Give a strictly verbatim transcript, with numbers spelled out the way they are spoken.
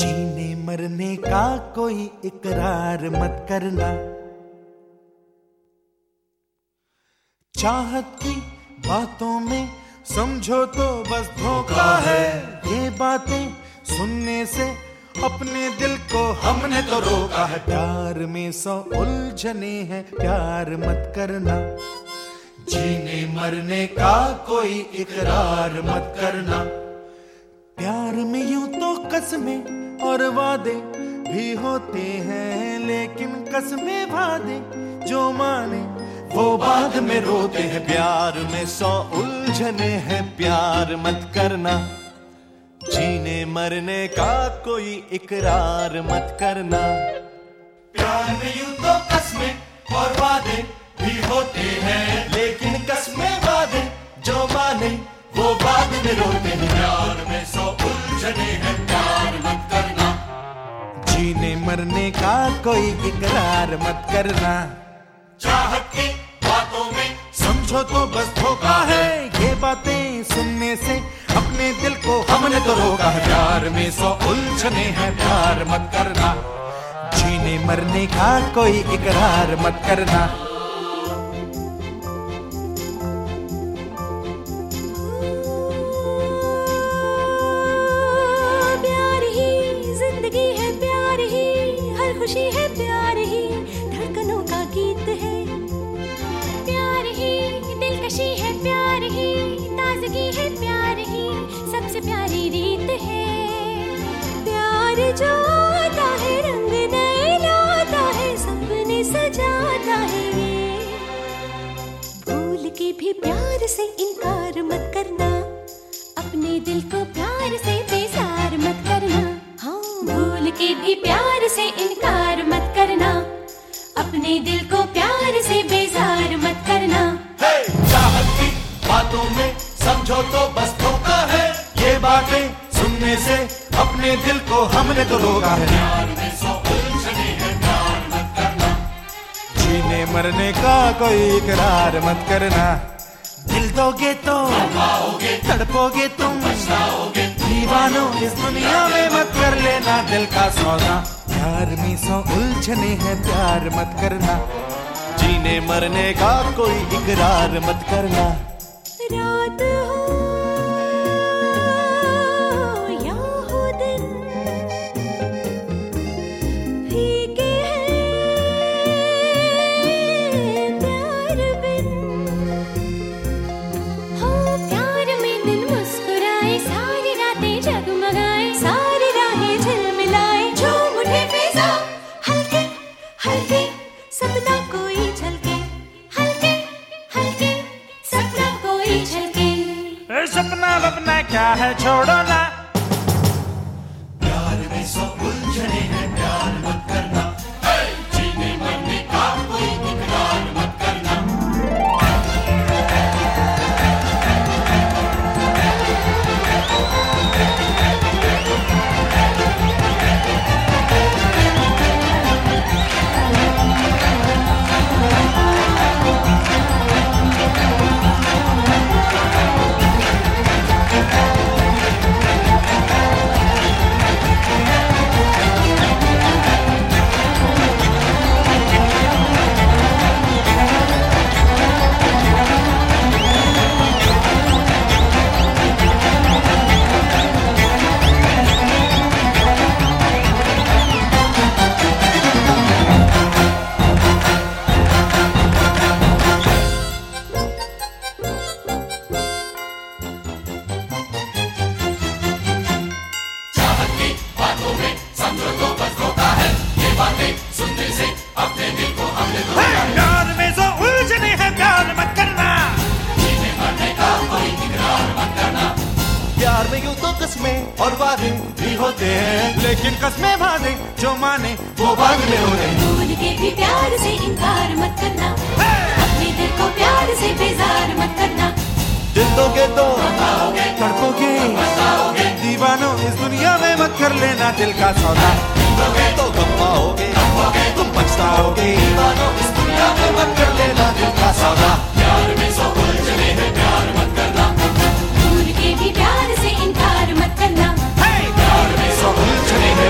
जीने मरने का कोई इकरार मत करना, चाहत की बातों में समझो तो बस धोखा है। ये बातें सुनने से अपने दिल को हमने तो रोका है। प्यार में सौ उलझने हैं, प्यार मत करना, जीने मरने का कोई इकरार मत करना। प्यार में यूं तो कसमें और वादे भी होते हैं, लेकिन कसमें वादे जो माने वो बाद में रोते हैं। प्यार में सौ उलझने हैं, प्यार मत करना, जीने मरने का कोई इकरार मत करना। प्यार में यूं तो कसमें और वादे भी होते हैं, लेकिन कसमें वादे जो माने वो बाद में रोते हैं। प्यार में सौ उलझने हैं, प्यार मत करना, जीने मरने का कोई इकरार मत करना। चाहत की बातों में समझो तो बस धोखा है। ये बातें सुनने से अपने दिल को हमने तो रोका है। प्यार में सौ उलझने हैं, प्यार मत करना, जीने मरने का कोई इकरार मत करना। प्यार ही जिंदगी है, प्यार ही हर खुशी है, प्यार ही धड़कनों का गीत है। प्यार ही दिलकशी है, प्यार ही ताजगी है, प्यार ही सबसे प्यारी रीत है। प्यार जो आता है रंग नए लाता है, सपने सजाता है। भूल के भी प्यार से इनकार मत करना, अपने दिल को प्यार से बेजार मत करना। हाँ, भूल के भी प्यार से इनकार मत करना, अपने दिल को प्यार से बेजार मत करना। hey! चाहत की बातों में समझो तो बस धोखा है। ये बातें सुनने से अपने दिल को हमने तो रोका है। प्यार में सौ उलझने हैं, प्यार मत करना, जीने मरने का कोई इकरार मत करना। दिल दोगे तो पाओगे, तड़पोगे तुम पछताओगे। दीवानों इस दुनिया में मत कर लेना दिल का सौदा। प्यार में सौ उलझने हैं, प्यार मत करना, जीने मरने का कोई इकरार मत करना। रात हो या हो दिन, फीके हैं प्यार बिन। हो प्यार में दिन मुस्कुराए, सारी रातें जगमगाए, सारी राहें झिलमिलाए। झूम उठे फिजा हल्के हल्के, सपना कोई झलके, हल्के हल्के सपना कोई झलके। सपना वपना क्या है छोड़ो ना, प्यार में सौ उलझने हैं, प्यार मत करना, जीने मरने का कोई इकरार मत करना। प्यार में यूं तो कस्में और वादे भी होते हैं, लेकिन कस्में वादे जो माने वो बाद में होते हैं। भूल के भी प्यार से इनकार मत करना, अपने दिल को प्यार से बेजार मत करना। दिल दोगे तो तड़पोगे, दीवानों इस दुनिया में मत कर लेना दिल का सौदा। तो गम पाओगे, तुम पछताओगे। दीवानों इस दुनिया में मत कर लेना दिल का सौदा। प्यार में सौ उलझने हैं, प्यार मत करना, भूल के भी प्यार से इनकार मत करना। प्यार में सौ उलझने हैं।